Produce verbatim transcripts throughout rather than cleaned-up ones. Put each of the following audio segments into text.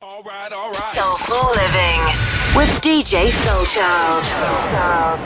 All right, all right. Soulful Living with D J Soulchild.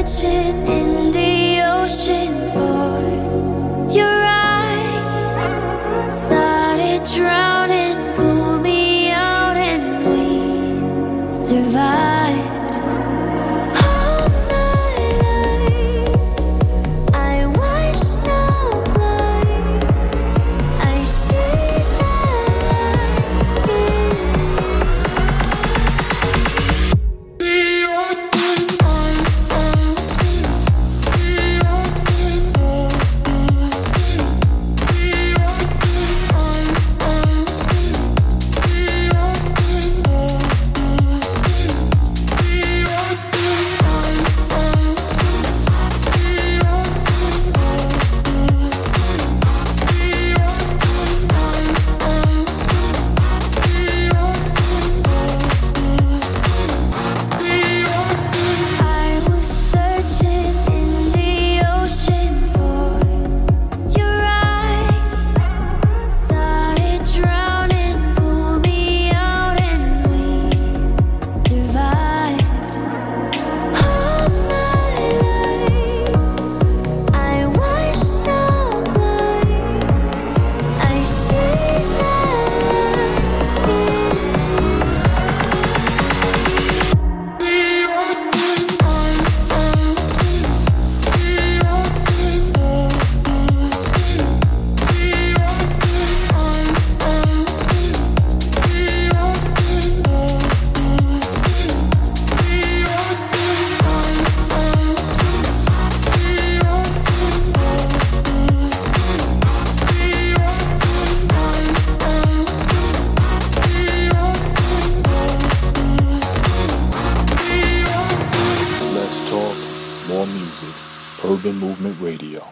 searching in the ocean for your eyes. Started drowning, pulled me out, and we survived. All my life, I was so blind. I see Urban Movement Radio.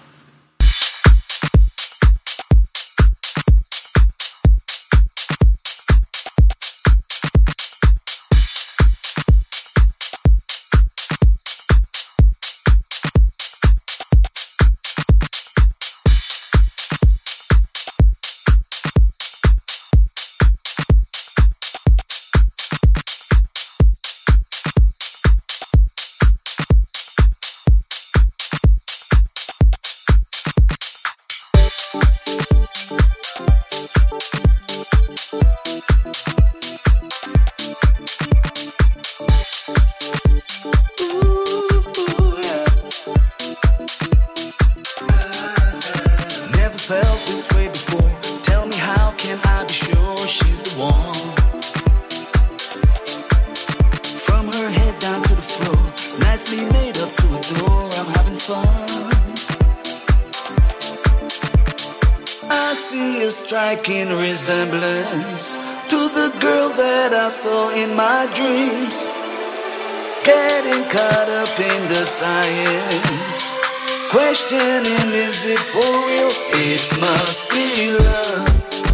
Striking resemblance to the girl that I saw in my dreams. Getting caught up in the science, questioning, is it for real? It must be love.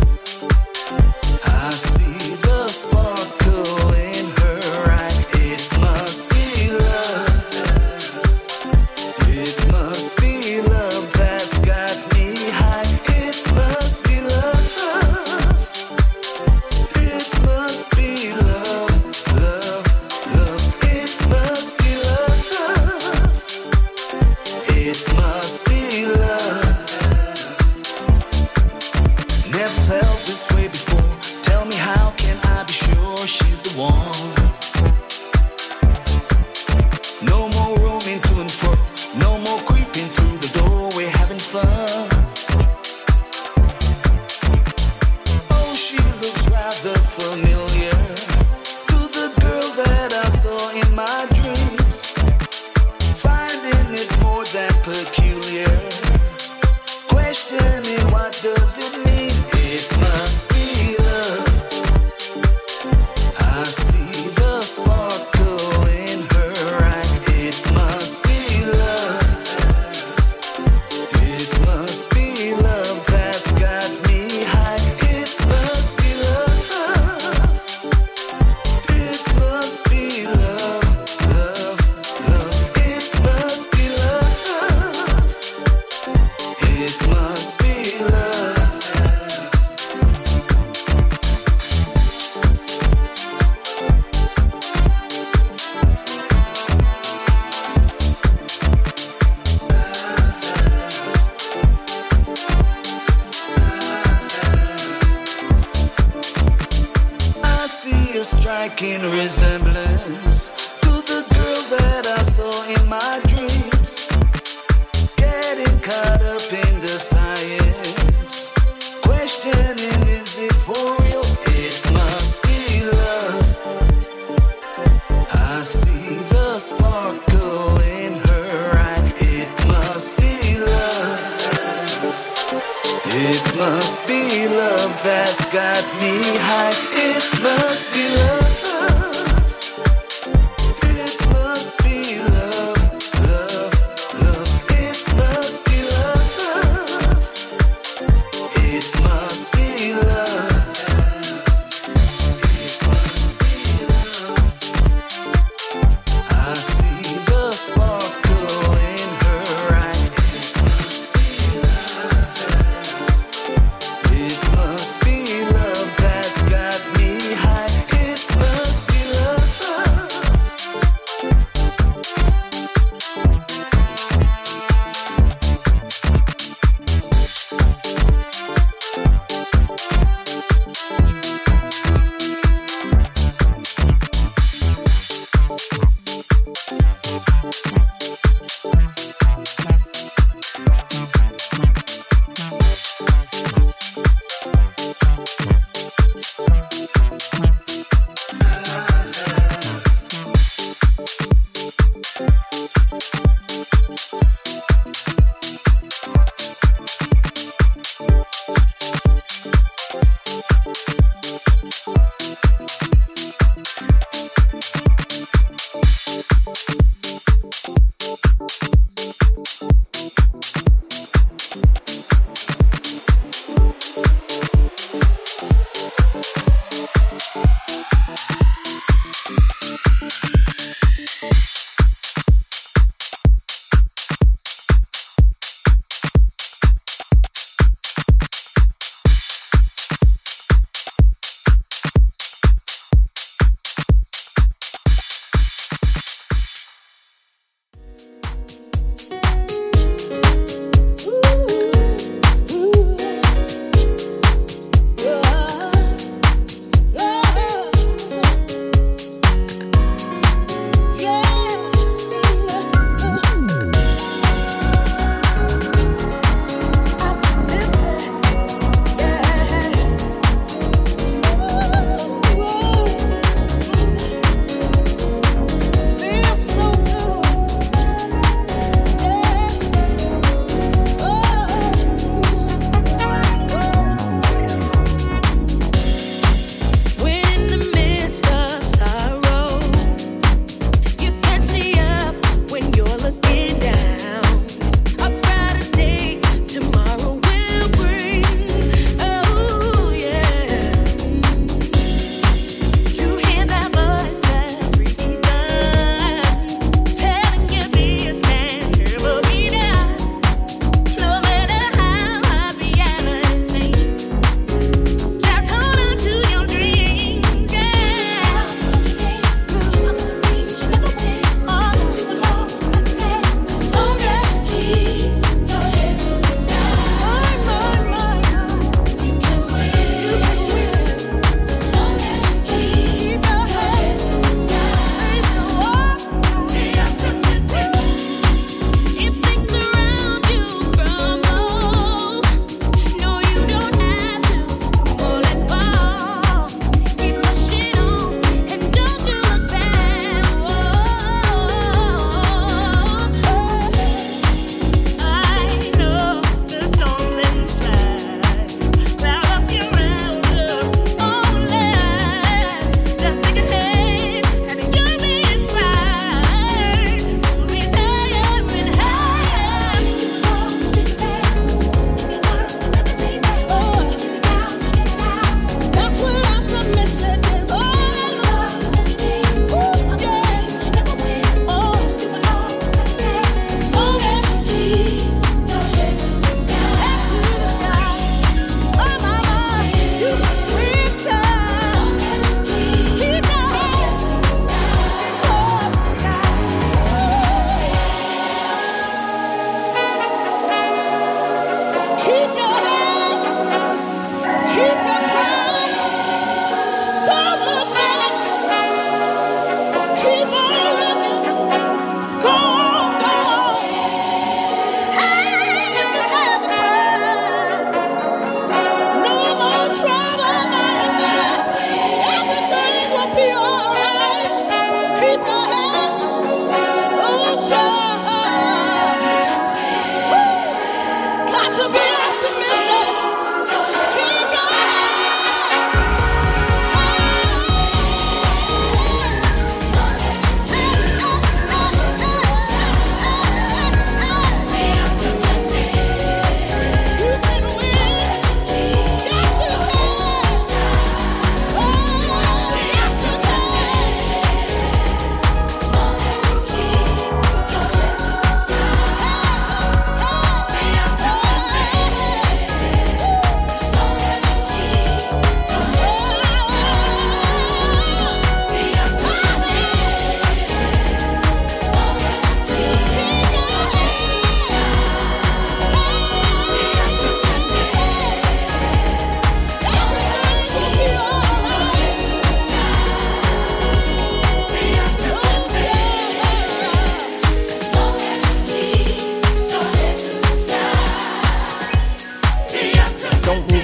I see the sparkle in her eye. It must be love. It must be love that's got me high. It must be love. It must be love, love, love. It must be love. It must be love. Never striking resemblance to the girl that I saw in my dreams. Getting caught up in the science, questioning is it for real? It must be love. I see the sparkle in her eye. It must be love. It must be love that's got me high. It must be love. It must be love, love, love. It must be love. It must be love. It must be love. I see the sparkle in her eye. It must be love. It must be love that's got me high. It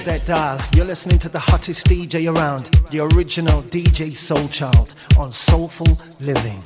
up that dial. You're listening to the hottest D J around, the original D J Soulchild on Soulful Living.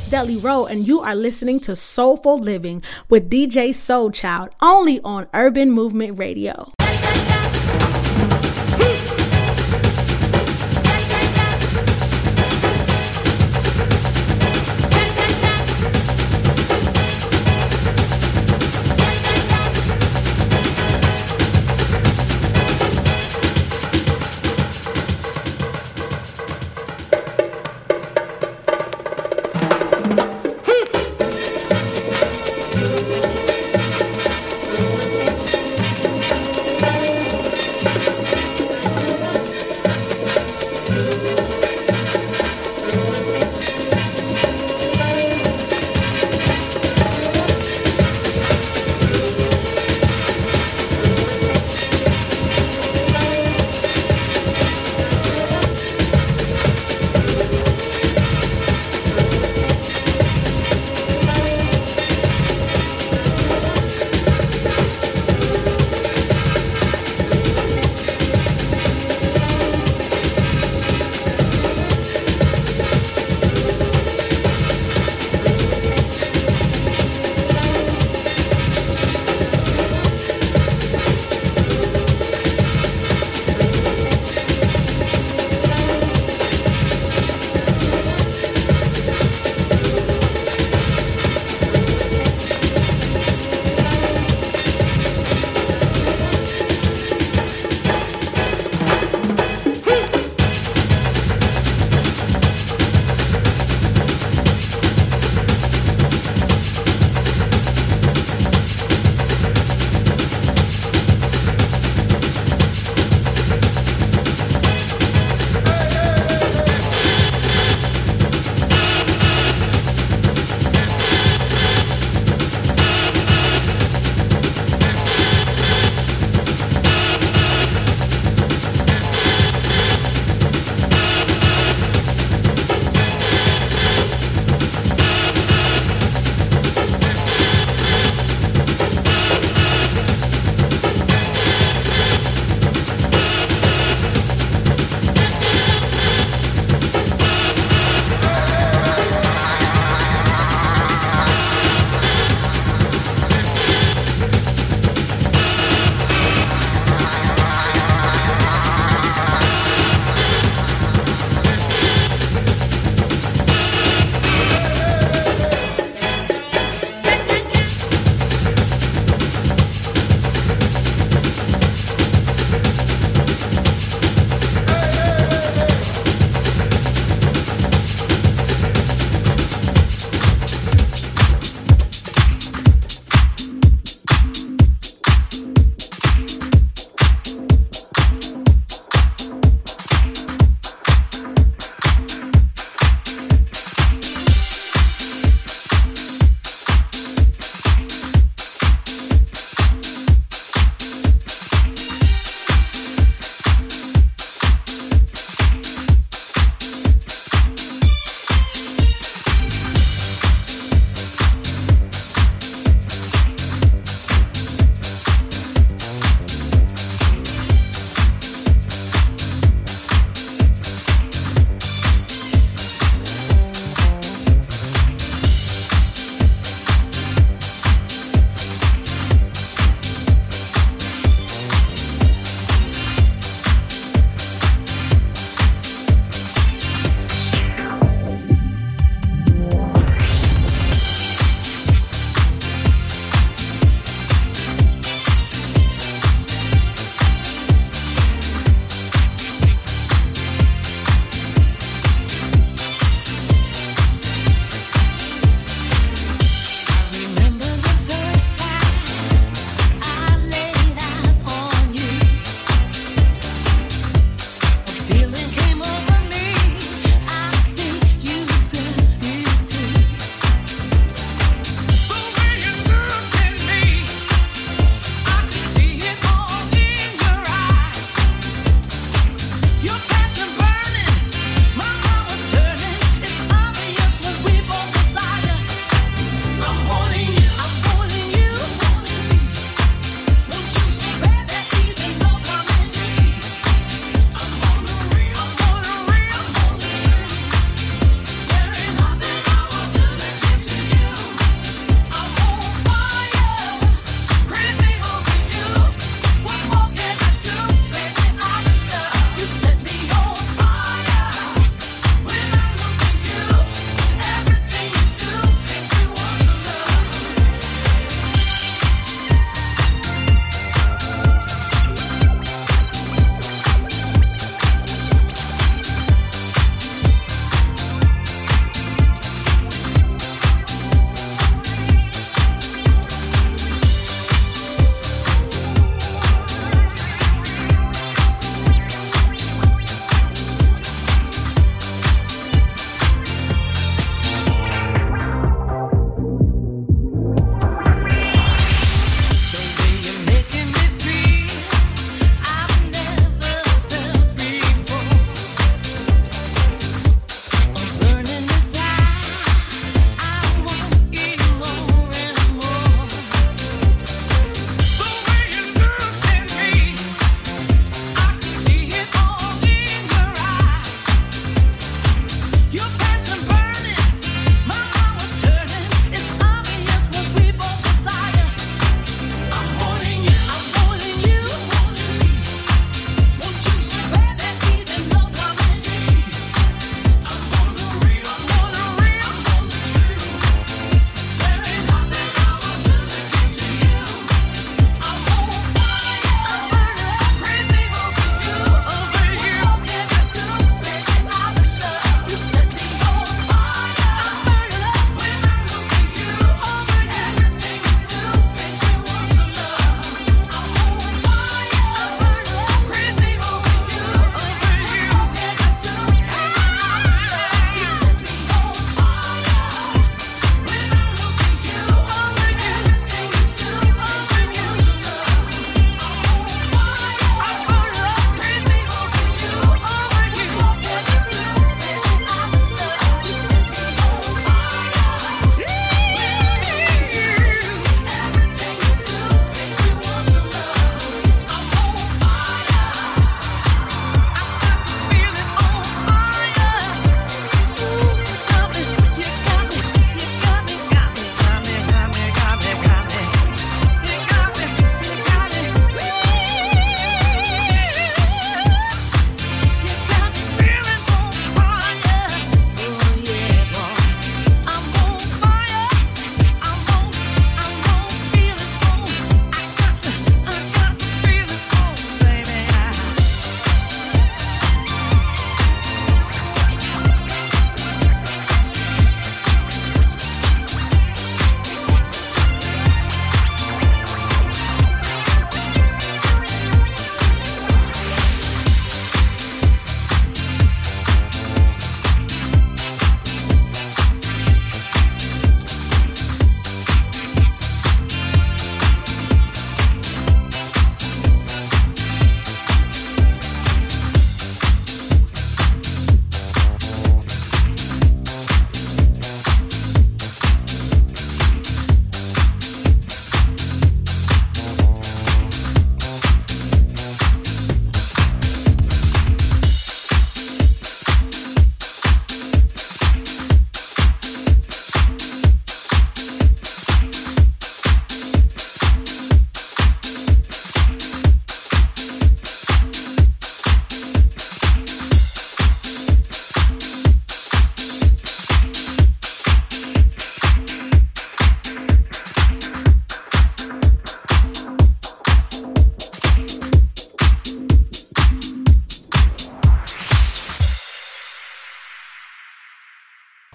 host, Deli Rowe, and you are listening to Soulful Living with D J Soul Child, only on Urban Movement Radio.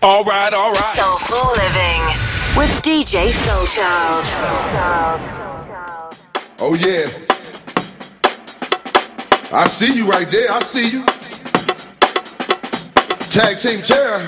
All right, all right. Soulful Living with D J Soulchild. Oh yeah. I see you right there. I see you. Tag Team Terror.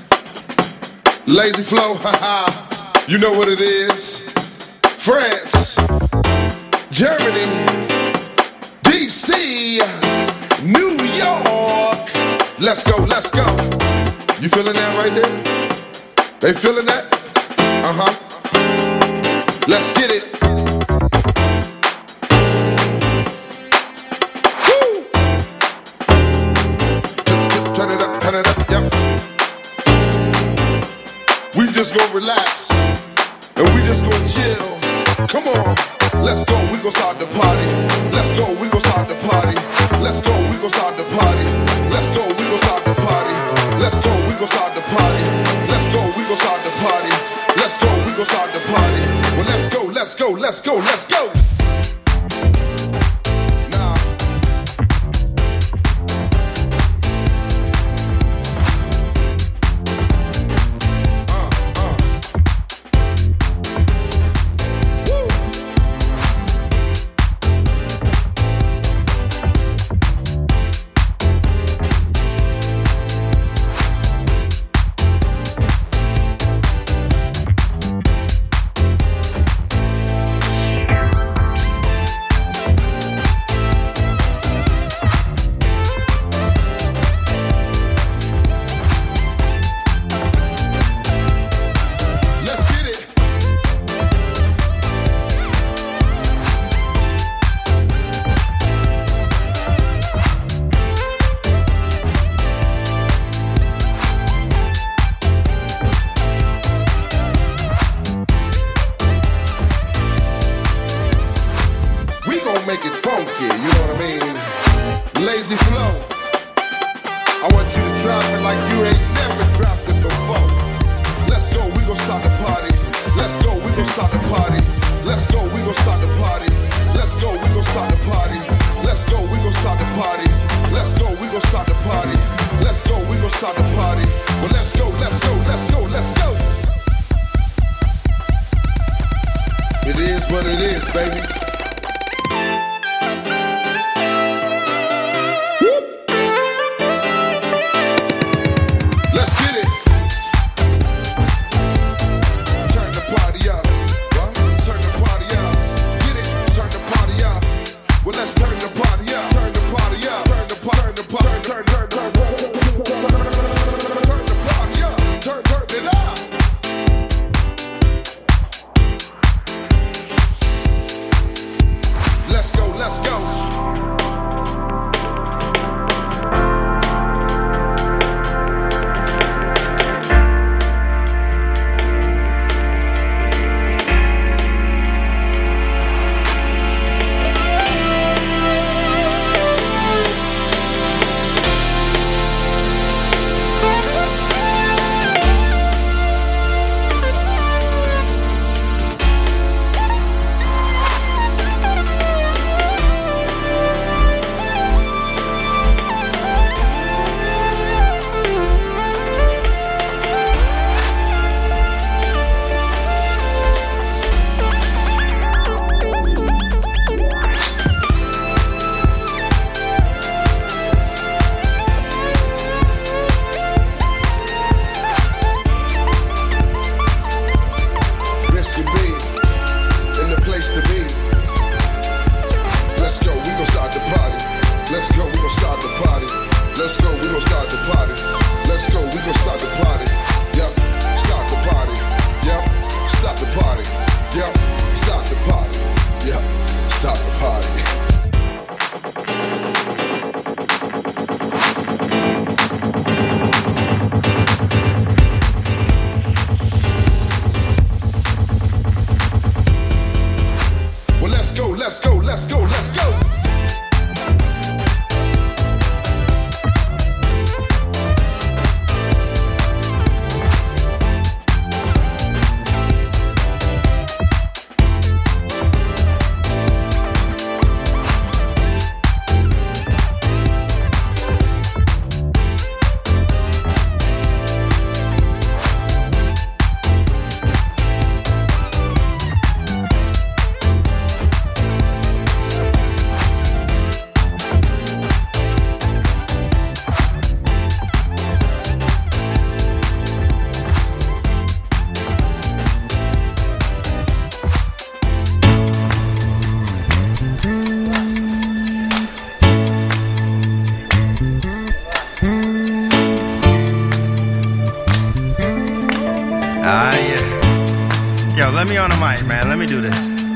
Lazy Flow. Haha. You know what it is. France. Germany. D C. New York. Let's go, let's go. You feeling that right there? They feeling that? Uh-huh. Let's get it. Woo! Turn it up, turn it up, yep. We just gonna relax and we just gonna chill. Come on, let's go, we gon' start the party. Let's go, we gon' start the party. Let's go, we gon' start the party. Let's go, we gon' start the party. Let's go, we gon' start the party. Let's go, we gon' start the party. Let's go, we gon' start the party. Well, let's go, let's go, let's go, let's go. Nah. Uh, uh. Woo. Make it funky, you know what I mean? Lazy Flow. I want you to drop it like you ain't never dropped it before. Let's go, we gon' start the party. Let's go, we gon' start the party. Let's go, we gon' start the party. Let's go, we gon' start the party. Let's go, we gon' start the party. Let's go, we gon' start the party. Let's go, we gon' start the party. Well, let's go, let's go, let's go, let's go. It is what it is, baby. Let's go, let's go, let's go. Ah, yeah. Yo, let me on the mic, man. Let me do this.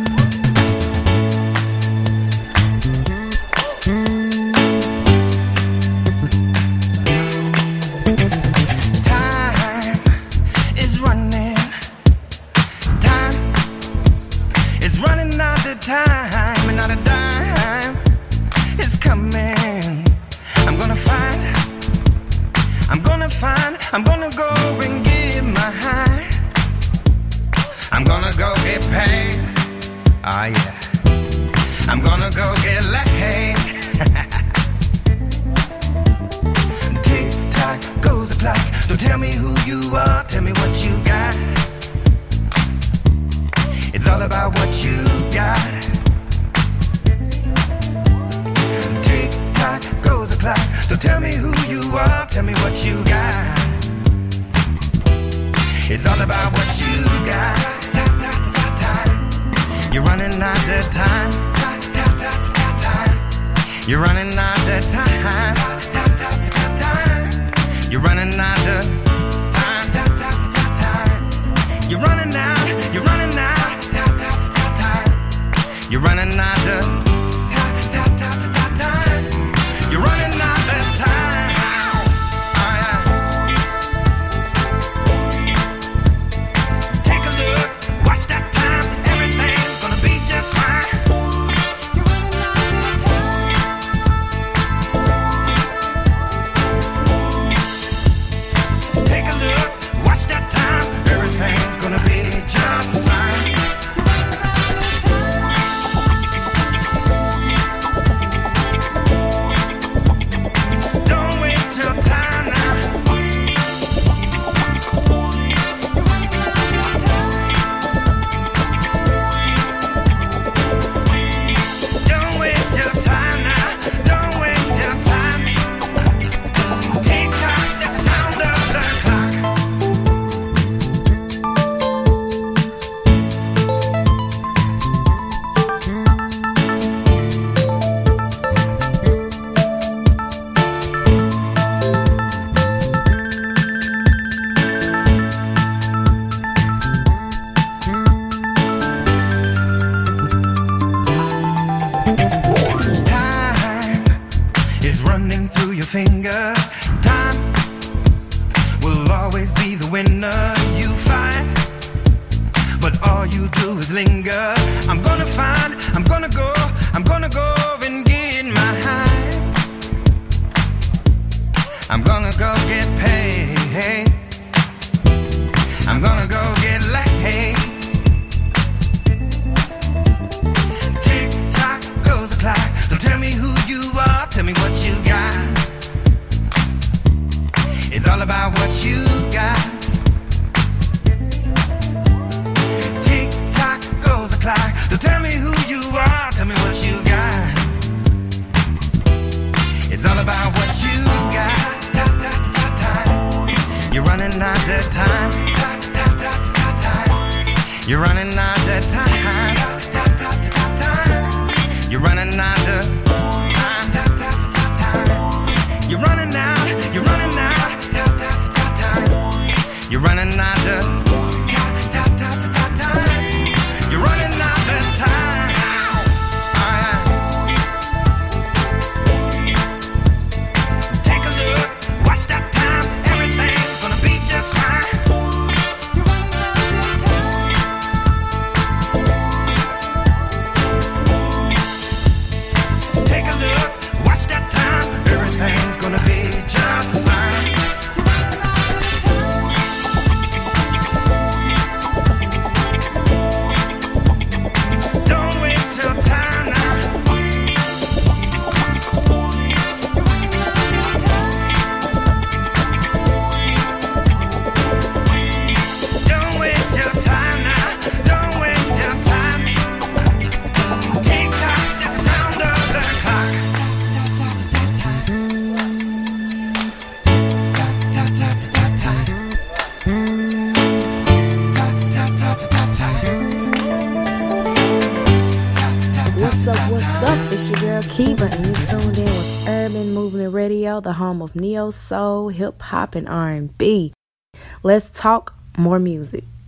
Time is running. Time is running out of time, and out of time is coming. I'm gonna find, I'm gonna find, I'm gonna go and get my high. I'm gonna go get paid. Ah, yeah. I'm gonna go get laid. Tick tock goes the clock. So tell me who you are. Tell me what you got. It's all about what you got. Tick tock goes the clock. So tell me who you are. Tell me what you got. It's all about what you got. You're running out of time. You're running out of time. You're running out of time. You're running out. You're running out. You're running out of time. You're running out of time. Oh, yeah. Take a look. Watch that time. Everything's gonna be just fine. You're running out of time. Take a look. Watch that time. Everything's gonna be just fine. Don't waste your time now. Don't waste your time now. Don't waste your time. Tick tock, that's the sound of the clock. Time is running through your fingers. Time will always be the winner. You fight, but all you do is linger. I'm gonna find, I'm gonna go, I'm gonna go and get my high. I'm gonna go get paid. I'm gonna go get laid. Tick tock goes the clock. So tell me who you are. Tell me what you got. It's all about what you got. Tick tock goes the clock. So tell me who you are. Tell me what you got. It's all about what you got. You're running out of time. You're running out of time. You're running out of time. You're running out. You're running out. You're running out of time. You're running out of time. Oh, yeah. Take a look. Watch that time. Everything's gonna be just fine. You're running out of time. Take a look. Watch that time. Everything's gonna be just fine. You're running out of time. Don't waste your time now. You're running out of time. Don't waste your time now. Don't waste your time. Tick tock, that's the sound of the clock. What's up, what's up? It's your girl Kiva, and you're tuned in with Urban Radio, the home of neo soul, hip hop, and R and B. Let's talk more music.